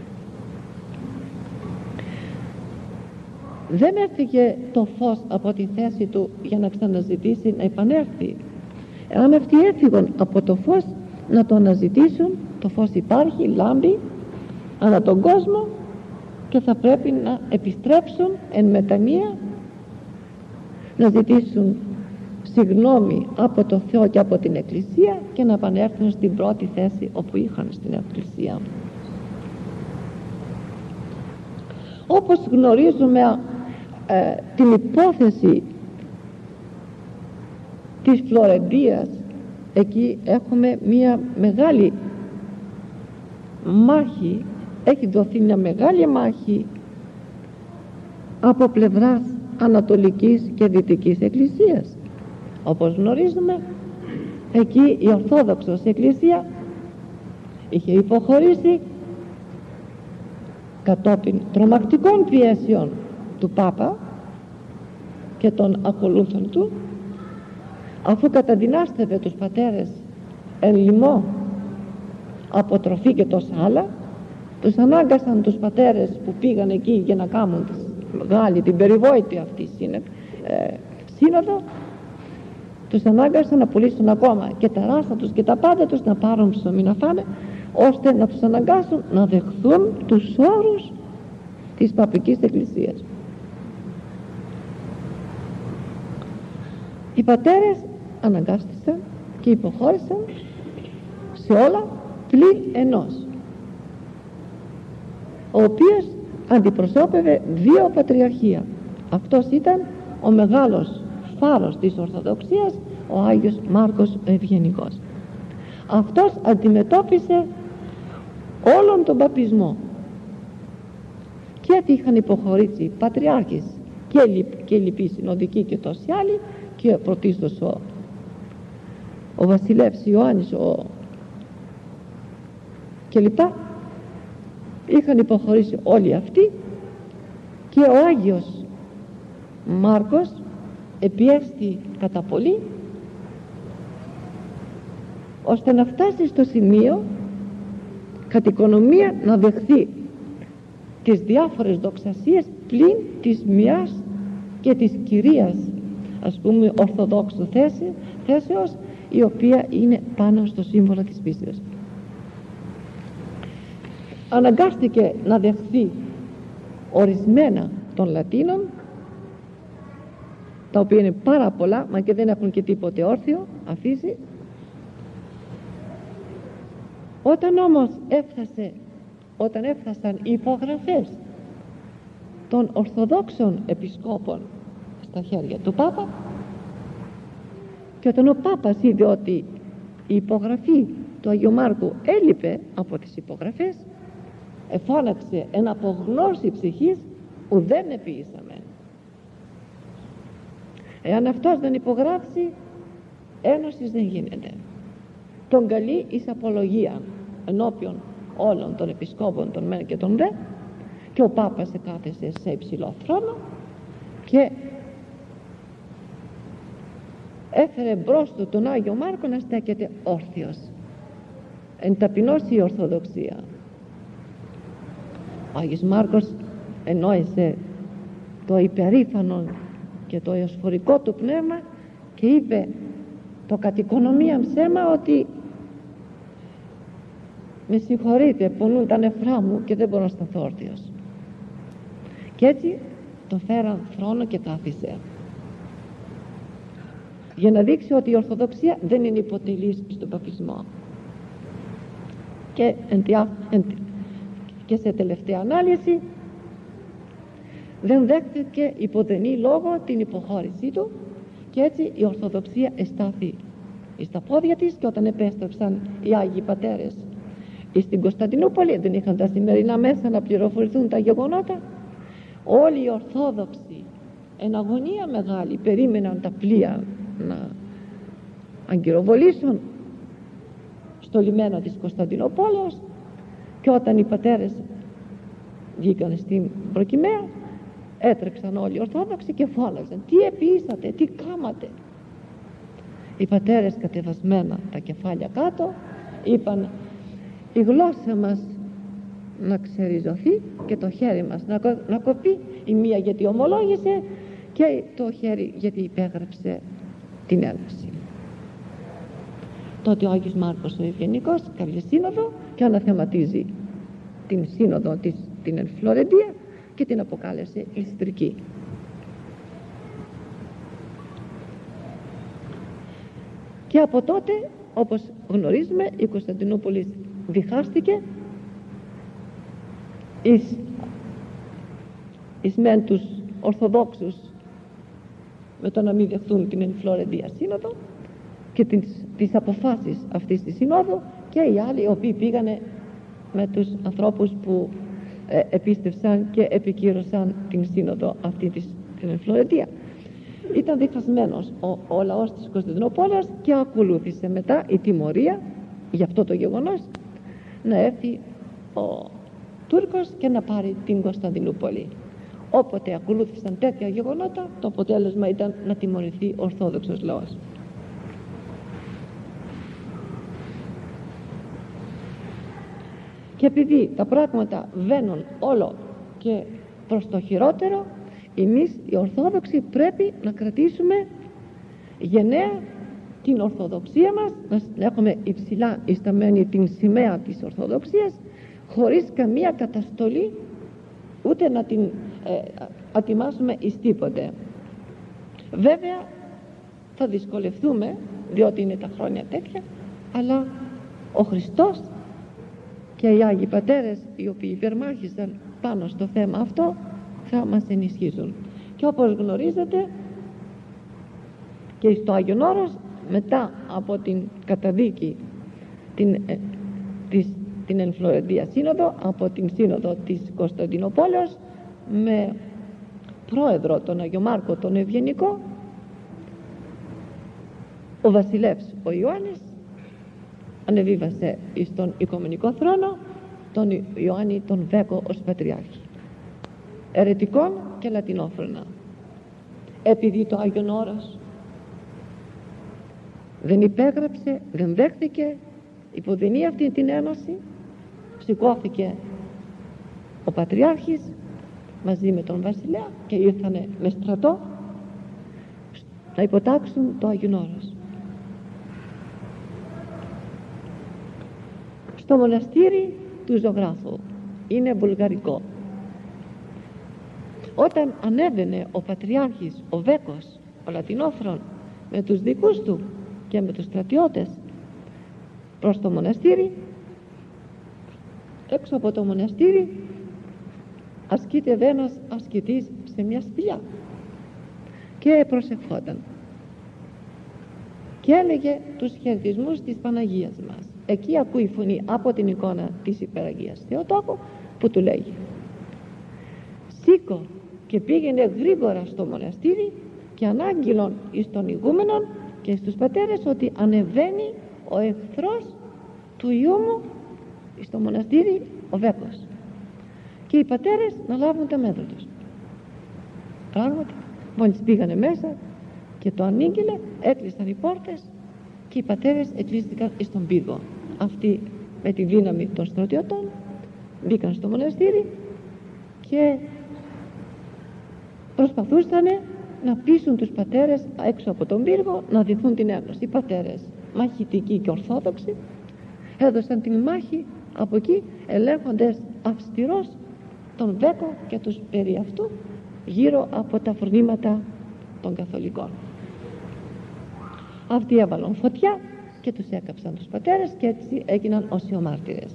Δεν έφυγε το φως από τη θέση του για να ξαναζητήσει να επανέλθει. Εάν αυτοί έφυγαν από το φως να το αναζητήσουν, το φως υπάρχει, λάμπει ανά τον κόσμο, και θα πρέπει να επιστρέψουν εν μετανία, να ζητήσουν συγγνώμη από το Θεό και από την Εκκλησία και να επανέλθουν στην πρώτη θέση όπου είχαν στην Εκκλησία. Όπως γνωρίζουμε την υπόθεση της Φλωρεντίας, εκεί έχουμε μια μεγάλη μάχη, έχει δοθεί μια μεγάλη μάχη από πλευράς Ανατολικής και Δυτικής Εκκλησίας. Όπως γνωρίζουμε, εκεί η Ορθόδοξος Εκκλησία είχε υποχωρήσει κατόπιν τρομακτικών πιέσεων του Πάπα και των ακολούθων του, αφού καταδυνάστευε τους πατέρες εν λοιμό, αποτροφή και τόσα άλλα. Τους ανάγκασαν τους πατέρες που πήγαν εκεί για να κάνουν την περιβόητη αυτή σύνοδο, τους ανάγκασαν να πουλήσουν ακόμα και τα ράσα τους και τα πάντα τους, να πάρουν ψωμί να φάνε, ώστε να τους αναγκάσουν να δεχθούν τους όρους της Παπικής Εκκλησίας. Οι πατέρες αναγκάστηκαν και υποχώρησαν σε όλα πλην ενός, ο οποίος αντιπροσώπευε δύο πατριαρχία. Αυτός ήταν ο μεγάλος φάρος της Ορθοδοξίας, ο Άγιος Μάρκος Ευγενικός. Αυτός αντιμετώπισε όλον τον και έτσι είχαν υποχωρήσει πατριάρχης και λοιποί συνοδικοί και τόσοι άλλοι, και πρωτίστως ο βασιλεύς Ιωάννης και λοιπά. Είχαν υποχωρήσει όλοι αυτοί, και ο Άγιος Μάρκος επιέστη κατά πολύ, ώστε να φτάσει στο σημείο κατ' οικονομία να δεχθεί τις διάφορες δοξασίες πλην της μιας και της κυρίας, ας πούμε, ορθοδόξου θέσεως, η οποία είναι πάνω στο σύμβολο της πίστεως. Αναγκάστηκε να δεχθεί ορισμένα των Λατίνων, τα οποία είναι πάρα πολλά, μα και δεν έχουν και τίποτε όρθιο αφήσει. Όταν έφτασαν οι υπογραφές των Ορθοδόξων Επισκόπων στα χέρια του Πάπα, και όταν ο Πάπας είδε ότι η υπογραφή του Αγίου Μάρκου έλειπε από τις υπογραφές, εφώναξε εν απογνώση ψυχής, ουδέν επίησαμε. Εάν αυτός δεν υπογράψει, ένωσης δεν γίνεται. Τον καλεί εις απολογία ενώπιον όλων των επισκόπων των μεν και των δε, και ο Πάπας εκάθεσε σε υψηλό θρόνο και έφερε μπρος του τον Άγιο Μάρκο να στέκεται όρθιος. Εν ταπεινώσει η Ορθοδοξία. Ο Άγιος Μάρκος ενόησε το υπερήφανο και το εωσφορικό του πνεύμα και είπε το κατ' οικονομία ψέμα ότι με συγχωρείτε, πονούν τα νεφρά μου και δεν μπορώ να σταθώ όρθιος. Και έτσι το φέραν θρόνο και κάθισε, για να δείξει ότι η Ορθοδοξία δεν είναι υποτελής στον παπισμό. Και σε τελευταία ανάλυση δεν δέχτηκε υποδενή λόγο την υποχώρησή του, και έτσι η Ορθοδοξία εστάθη στα πόδια της. Και όταν επέστρεψαν οι Άγιοι Πατέρες στην Κωνσταντινούπολη, δεν είχαν τα σημερινά μέσα να πληροφορηθούν τα γεγονότα. Όλοι οι Ορθόδοξοι εν αγωνία μεγάλη περίμεναν τα πλοία να αγκυροβολήσουν στο λιμένα της Κωνσταντινούπολης, και όταν οι πατέρες βγήκαν στην Προκυμαία, έτρεξαν όλοι οι Ορθόδοξοι και φώναζαν: τι επιήσατε, τι κάματε? Οι πατέρες κατεβασμένα τα κεφάλια κάτω είπαν: η γλώσσα μας να ξεριζωθεί και το χέρι μας να κοπεί, η μία γιατί ομολόγησε και το χέρι γιατί υπέγραψε την ένωση. Τότε ο Άγιος Μάρκος ο Ευγενικός καλεί σύνοδο και αναθεματίζει την σύνοδο την εν Φλωρεντία και την αποκάλεσε Λυστρική. Και από τότε, όπως γνωρίζουμε, η Κωνσταντινούπολη διχάστηκε εις μεν τους Ορθοδόξους με το να μην δεχθούν την εν Φλωρεντία σύνοδο και τις αποφάσεις αυτής της συνόδου, και οι άλλοι οι οποίοι πήγανε με τους ανθρώπους που επίστευσαν και επικύρωσαν την σύνοδο αυτή την Φλωρεντία. Ήταν διχασμένος ο λαός της Κωνσταντινούπολης και ακολούθησε μετά η τιμωρία για αυτό το γεγονός, να έρθει ο Τούρκος και να πάρει την Κωνσταντινούπολη. Όποτε ακολούθησαν τέτοια γεγονότα, το αποτέλεσμα ήταν να τιμωρηθεί ο Ορθόδοξος λαός. Και επειδή τα πράγματα βαίνουν όλο και προς το χειρότερο, εμείς οι Ορθόδοξοι πρέπει να κρατήσουμε γενναία την Ορθοδοξία μας, να έχουμε υψηλά ισταμένη την σημαία της Ορθοδοξίας, χωρίς καμία καταστολή, ούτε να την ατιμάσουμε εις τίποτε. Βέβαια θα δυσκολευτούμε, διότι είναι τα χρόνια τέτοια, αλλά ο Χριστός και οι Άγιοι Πατέρες, οι οποίοι υπερμάχησαν πάνω στο θέμα αυτό, θα μας ενισχύσουν. Και όπως γνωρίζετε, και στο Άγιον Όρος, μετά από την καταδίκη την εν Φλωρεντία σύνοδο, από την σύνοδο της Κωνσταντινούπολης, με πρόεδρο τον Άγιο Μάρκο τον Ευγενικό, ο βασιλεύς ο Ιωάννης ανεβίβασε στον οικουμενικό θρόνο τον Ιωάννη τον Βέκο ως πατριάρχη, αιρετικών και λατινόφρονα. Επειδή το Άγιον Όρος δεν υπέγραψε, δεν δέχθηκε υποδενή αυτή την ένωση, σηκώθηκε ο πατριάρχης μαζί με τον βασιλέα και ήρθανε με στρατό να υποτάξουν το Άγιον Όρος. Στο μοναστήρι του Ζωγράφου, είναι βουλγαρικό, όταν ανέβαινε ο πατριάρχης ο Βέκος ο Λατινόφρον με τους δικούς του και με τους στρατιώτες προς το μοναστήρι, έξω από το μοναστήρι ασκείται ένας ασκητής σε μια σπηλιά και προσευχόταν και έλεγε τους χαιρετισμούς της Παναγίας μας. Εκεί ακούει φωνή από την εικόνα της Υπεραγίας Θεοτόκου που του λέγει: σήκω και πήγαινε γρήγορα στο μοναστήρι και ανάγγειλον εις τον ηγούμενον και στους πατέρες ότι ανεβαίνει ο εχθρός του Υιού μου στο μοναστήρι, ο Βέκος, και οι πατέρες να λάβουν τα μέτρα τους. Πράγματι, μόλις πήγανε μέσα, και το ανήγγειλε, έκλεισαν οι πόρτες και οι πατέρες εκλείστηκαν στον πύργο. Αυτοί με τη δύναμη των στρατιωτών μπήκαν στο μοναστήρι και προσπαθούσαν να πείσουν τους πατέρες έξω από τον πύργο να δειθούν την Ένωση. Οι πατέρες μαχητικοί και ορθόδοξοι έδωσαν την μάχη από εκεί, ελέγχοντες αυστηρός τον Βέκο και τους περί αυτού γύρω από τα φρονήματα των καθολικών. Αυτοί έβαλαν φωτιά και τους έκαψαν τους πατέρες και έτσι έγιναν οσιομάρτυρες.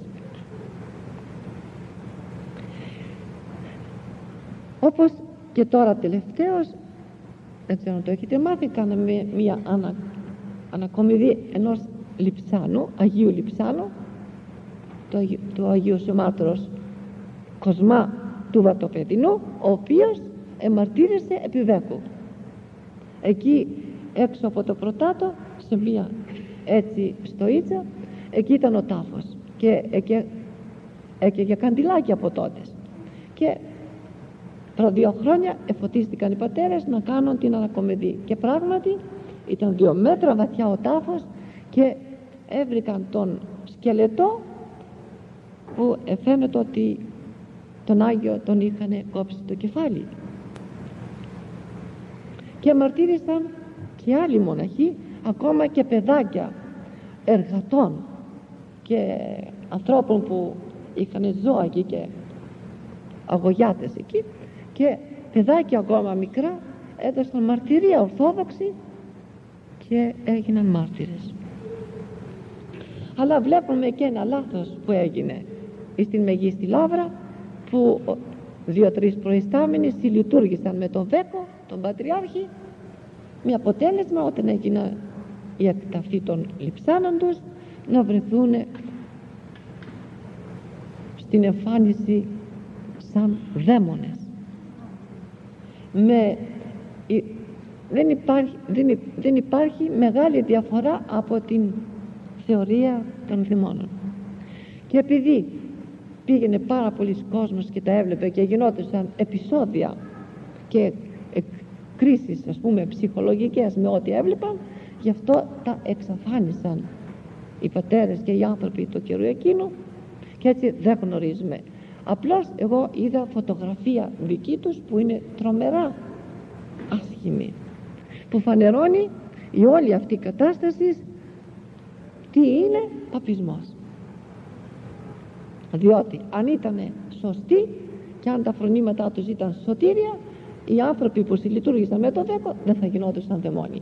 Όπως και τώρα τελευταίως, δεν ξέρω αν το έχετε μάθει, κάναμε μια ανακομιδή ενός Λειψάνου, Αγίου Λειψάνου, του Αγίου Οσιομάρτυρος Κοσμά του Βατοπεδινού, ο οποίος εμαρτύρησε επί Βέκου. Εκεί έξω από το Πρωτάτο, σε μια έτσι στοίτσα, εκεί ήταν ο τάφος και έκαιγε καντιλάκι από τότε. Και προ 2 χρόνια εφωτίστηκαν οι πατέρες να κάνουν την ανακομιδή και πράγματι ήταν 2 μέτρα βαθιά ο τάφος και έβρικαν τον σκελετό που φαίνεται ότι τον Άγιο τον είχαν κόψει το κεφάλι. Και μαρτύρησαν και άλλοι μοναχοί, ακόμα και παιδάκια εργατών και ανθρώπων που είχαν ζώα εκεί και αγωγιάτες εκεί, και παιδάκια ακόμα μικρά έδωσαν μαρτυρία ορθόδοξη και έγιναν μάρτυρες. Αλλά βλέπουμε και ένα λάθος που έγινε στην Μεγίστη Λαύρα, που 2-3 προϊστάμενοι συλλειτουργήσαν με τον Βέκο, τον Πατριάρχη, με αποτέλεσμα όταν έγινε η εκταφή των λειψάνων τους να βρεθούν στην εμφάνιση σαν δαίμονες. Δεν υπάρχει μεγάλη διαφορά από την θεωρία των δαιμόνων. Και επειδή πήγαινε πάρα πολλοί κόσμος και τα έβλεπε και γινόντουσαν επεισόδια και κρίσεις, ας πούμε, ψυχολογικές με ό,τι έβλεπαν, γι' αυτό τα εξαφάνισαν οι πατέρες και οι άνθρωποι του καιρού εκείνου και έτσι δεν γνωρίζουμε. Απλώς εγώ είδα φωτογραφία δική τους που είναι τρομερά άσχημη, που φανερώνει η όλη αυτή η κατάσταση τι είναι παπισμός. Διότι αν ήταν σωστοί και αν τα φρονήματά τους ήταν σωτήρια, οι άνθρωποι που συλλειτουργήσαν με το Βέκο δεν θα γινόντουσαν δαιμόνια.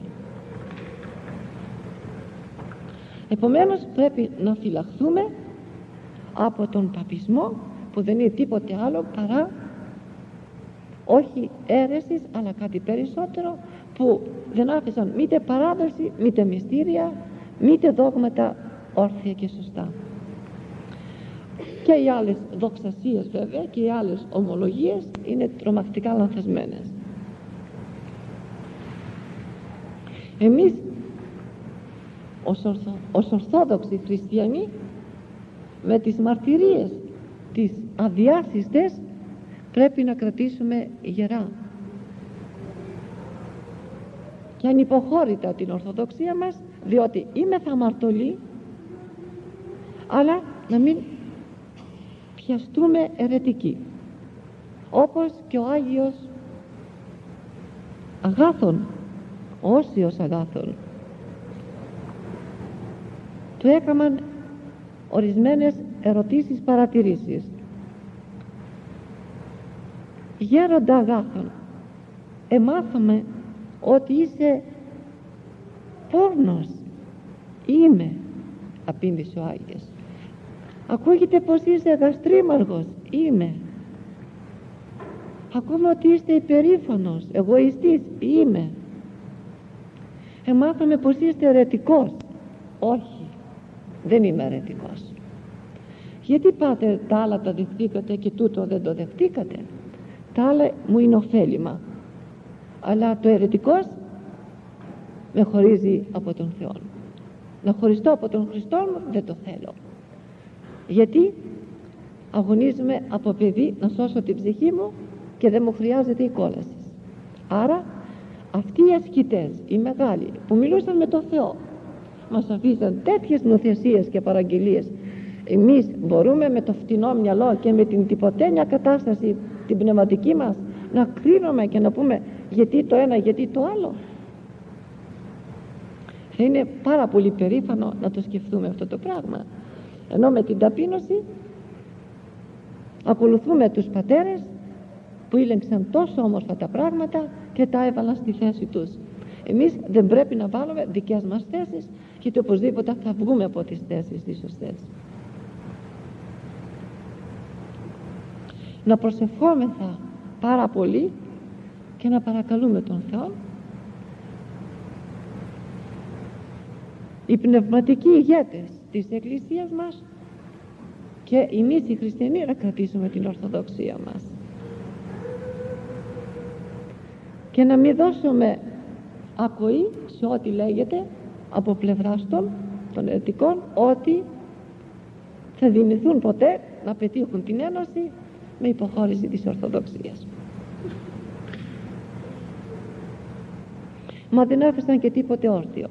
Επομένως πρέπει να φυλαχθούμε από τον παπισμό, που δεν είναι τίποτε άλλο παρά όχι αίρεσης αλλά κάτι περισσότερο, που δεν άφησαν μήτε παράδοση, μήτε μυστήρια, μήτε δόγματα όρθια και σωστά. Και οι άλλες δοξασίες βέβαια και οι άλλες ομολογίες είναι τρομακτικά λανθασμένες. Εμείς ως Ορθόδοξοι Χριστιανοί με τις μαρτυρίες τις αδιάσυστες πρέπει να κρατήσουμε γερά και ανυποχώρητα την Ορθοδοξία μας, διότι είμαι θα αμαρτωλοί, αλλά να μην πιαστούμε αιρετικοί, όπως και ο Άγιος Αγάθων, ο Όσιος Αγάθων, του έκαναν ορισμένες ερωτήσεις, παρατηρήσεις. Γέροντα Αγάθων, εμάθαμε ότι είσαι πόρνος. Είμαι, απήντησε ο Άγιος. Ακούγεται πως είσαι γαστρίμαργος. Είμαι. Ακούμε ότι είστε υπερήφανος, εγωιστής. Είμαι. Εμάθαμε πως είστε αιρετικός. Όχι, δεν είμαι αιρετικός. Γιατί πάτε τα άλλα τα δεχτήκατε και τούτο δεν το δεχτήκατε? Τα άλλα μου είναι ωφέλιμα, αλλά το αιρετικός με χωρίζει από τον Θεό. Να χωριστώ από τον Χριστό μου δεν το θέλω, γιατί αγωνίζομαι από παιδί να σώσω την ψυχή μου και δεν μου χρειάζεται η κόλαση. Άρα αυτοί οι ασκητές, οι μεγάλοι που μιλούσαν με τον Θεό, μας αφήσαν τέτοιες νοθεσίες και παραγγελίες. Εμείς μπορούμε με το φτηνό μυαλό και με την τυποτένια κατάσταση την πνευματική μας να κρίνουμε και να πούμε γιατί το ένα, γιατί το άλλο? Θα είναι πάρα πολύ περήφανο να το σκεφτούμε αυτό το πράγμα. Ενώ με την ταπείνωση ακολουθούμε τους πατέρες που ήλεγξαν τόσο όμορφα τα πράγματα και τα έβαλαν στη θέση τους. Εμείς δεν πρέπει να βάλουμε δικές μας θέσεις, γιατί οπωσδήποτε θα βγούμε από τις θέσεις τις σωστές. Να προσευχόμεθα πάρα πολύ και να παρακαλούμε τον Θεό οι πνευματικοί ηγέτες της Εκκλησίας μας και εμείς οι χριστιανοί να κρατήσουμε την Ορθοδοξία μας και να μην δώσουμε ακοή σε ό,τι λέγεται από πλευράς των αιρετικών, ότι θα δυνηθούν ποτέ να πετύχουν την ένωση με υποχώρηση της Ορθοδοξίας. Μα δεν άφησαν και τίποτε όρθιο.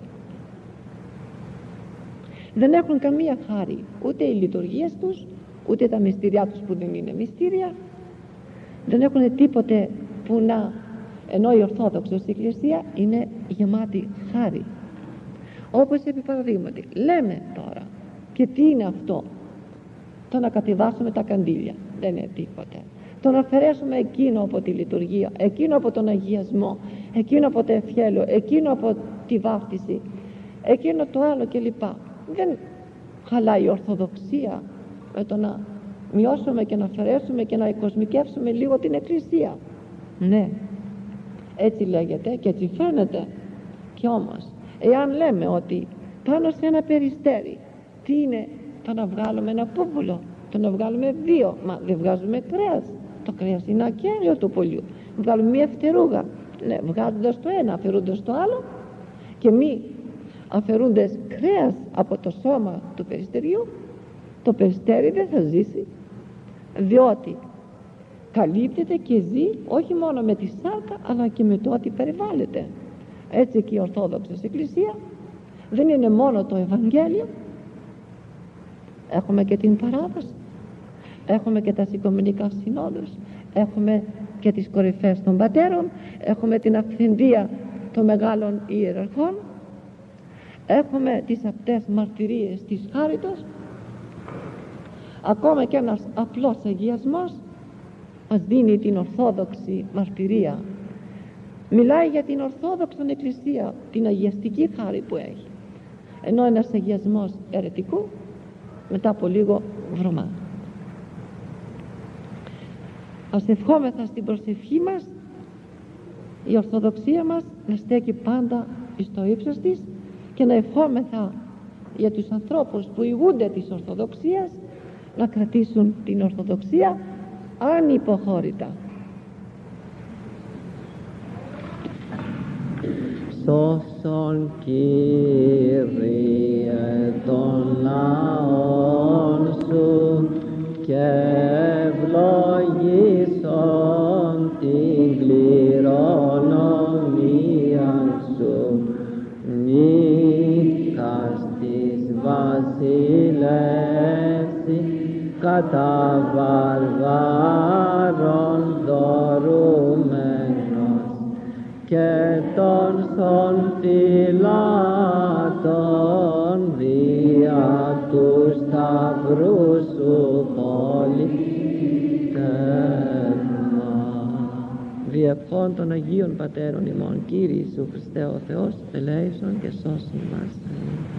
Δεν έχουν καμία χάρη ούτε οι λειτουργίες τους, ούτε τα μυστήριά τους που δεν είναι μυστήρια. Δεν έχουν τίποτε που να, ενώ η Ορθόδοξος Εκκλησία είναι γεμάτη χάρη. Όπως επί παραδείγματι λέμε τώρα, και τι είναι αυτό? Το να κατεβάσουμε τα καντήλια δεν είναι τίποτε. Το να αφαιρέσουμε εκείνο από τη λειτουργία, εκείνο από τον αγιασμό, εκείνο από το ευχέλιο, εκείνο από τη βάφτιση, εκείνο το άλλο κλπ. Δεν χαλάει η Ορθοδοξία με το να μειώσουμε και να αφαιρέσουμε και να κοσμικεύσουμε λίγο την Εκκλησία. Ναι, έτσι λέγεται και έτσι φαίνεται. Και όμως εάν λέμε ότι πάνω σε ένα περιστέρι, τι είναι το να βγάλουμε ένα πούπουλο, το να βγάλουμε δύο? Μα δεν βγάζουμε κρέας. Το κρέας είναι ακέραιο του πολιού. Βγάλουμε μία φτερούγα. Ναι, βγάζοντας το ένα, αφαιρούντας το άλλο, και μη αφαιρούντες κρέας από το σώμα του περιστεριού, το περιστέρι δεν θα ζήσει, διότι καλύπτεται και ζει όχι μόνο με τη σάρκα αλλά και με το ότι περιβάλλεται. Έτσι και η Ορθόδοξος Εκκλησία δεν είναι μόνο το Ευαγγέλιο, έχουμε και την παράδοση, έχουμε και τα οικουμενικά συνόδους, έχουμε και τις κορυφές των πατέρων, έχουμε την αυθεντία των μεγάλων ιεραρχών, έχουμε τις απτές μαρτυρίες της χάριτος, ακόμα και ένας απλός αγιασμός μας δίνει την ορθόδοξη μαρτυρία. Μιλάει για την Ορθόδοξη Εκκλησία, την αγιαστική χάρη που έχει, ενώ ένας αγιασμός αιρετικού μετά από λίγο βρωμά. Ας ευχόμεθα στην προσευχή μας η Ορθοδοξία μας να στέκει πάντα στο ύψος της και να ευχόμεθα για τους ανθρώπους που ηγούνται της Ορθοδοξίας να κρατήσουν την Ορθοδοξία ανυποχώρητα. Σώσον Κύριε των λαών σου και ευλογήσον την κληρονομία σου, νύχας της βασιλεύσης κατά βαρβάρων δωρούμενος και των στον φυλάτων δια του σταυρού σου πολιτεύμα. Διευχών των Αγίων Πατέρων ημών, Κύριε Ιησού Χριστέ ο Θεός, ελέησον και σώσον μας.